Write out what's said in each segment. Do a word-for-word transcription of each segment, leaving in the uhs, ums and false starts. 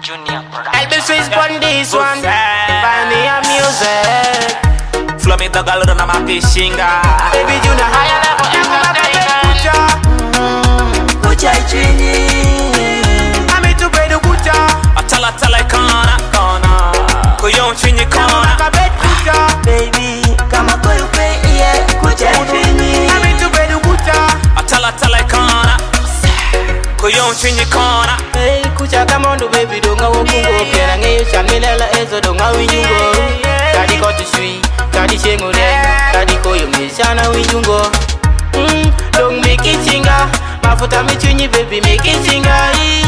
Junior I'll be Swiss on this one. Buy me a music. Flow me the girl na mapishinga. Baby Junior higher level kucha. Kucha chini. Ami tu bedu kucha. Atala tala kana kana. Kuyon chini kana. Kabet kucha. Baby kama koyu pe yeah. Kucha chini. Ami tu bedu kucha. Atala tala kana. Kuyon chini kana. Hey kucha kama ndo baby donga wokungo. Pera ngeyo chanmilela ezo donga winyungo. Kadi kotu shui. Kadi shengure, kadi koyo mishana winjungo. Mm, don't make it chinga. Mafuta michunyi baby make it chinga.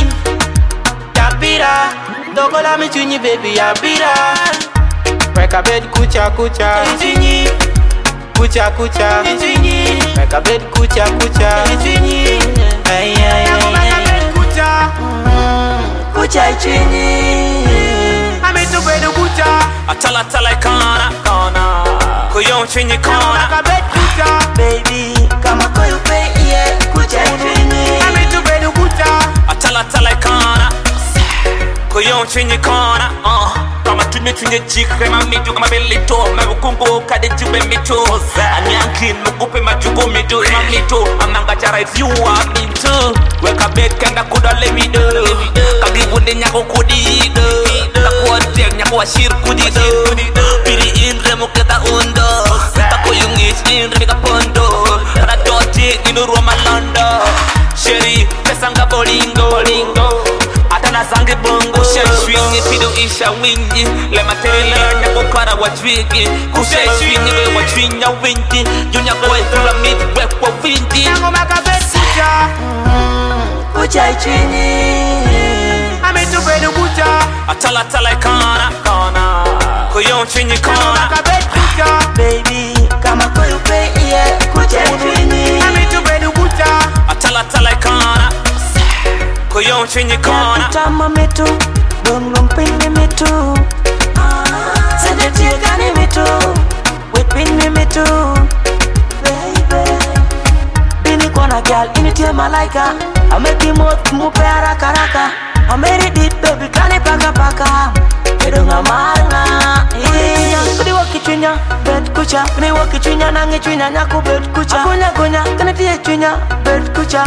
Yapira, dokola michunyi baby yapira. Weka bed kucha kucha. Michunyi, kucha kucha. Michunyi, weka bed kucha kucha. Michunyi, ay ay ay. Weka bed kucha, kucha chini. Amitu bed kucha. Atala tala kana kana. Kuyon chini kana. Kabet kucha. Baby kama koyu pe yeah. Kucha chini. Amitu bedu kucha. Atala tala kana. Kuyon chini kana. Uh. Kama tunye tunye jikre mamidu kama belito. Mabukumbu kade jube mito. Anyankin mukupe majugo mido mamito. Amanga chara if you want me to. Weka bed kenda kuda lemido. Kagi wunde nyako kudido. Takuwa tek nyako washir kudido. Piri inre muketa undo. Tako yungis inre mika pondo. Kana doti inurwa malando. Sheri pesanga bolingo bolingo. Atana sangi bongo. Sheri swingi pido isha wingi. Le material nyako kara wajwigi. Kushe swingi we wajwinya wingi. Junya kwe kula mid wekwa wingi. Nango makabet kucha. Kucha chini. Amitu bedu kucha. Atala tala kana kana. Kuyon chini kana. Kabet kucha. Baby kama koyu pe yeah. Kucha chini. Amitu bedu kucha. Atala tala kana. Kuyon chini kana. Tama mitu. Dum dum pini mitu. Sende tigani mitu. Wipini mitu. Baby. Bini kona girl initie malaika. Ameki mot mupe haraka haraka. Ameri dit baby kani paka paka. Kedonga manga. Kudi waki chwinya bed kucha. Kuni waki chwinya nange chwinya nyaku bed kucha. Akunya kunya kani tiye chwinya bed kucha.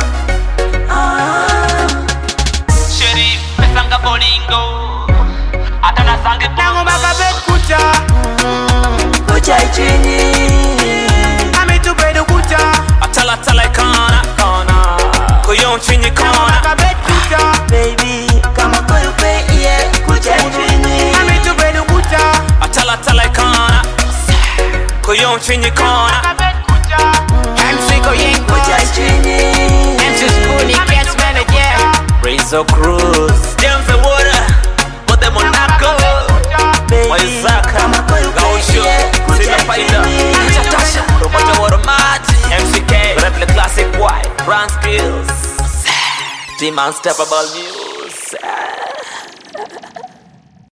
Sheri pesanga bolingo. Atana sangi Nango maka bed kucha. Kucha chini. Amitu bedu kucha. Atala tala kana kana. Kuyon chini kana. Maka bed kucha. Baby kama koyu pe yeah. Kucha chini. Amitu bedu kucha. Atala tala kana. Kuyon chini kana. Maka bed kucha. M C Koyin kucha chini. M C Spoonie Cats Manager. Razor Cruz. James the water. But the Monaco. Waisaka. Gausho. Sina Faida. Chatasha. Robota Watermati. M C K. Rap the classic white. Brand skills. Team Unstoppable News.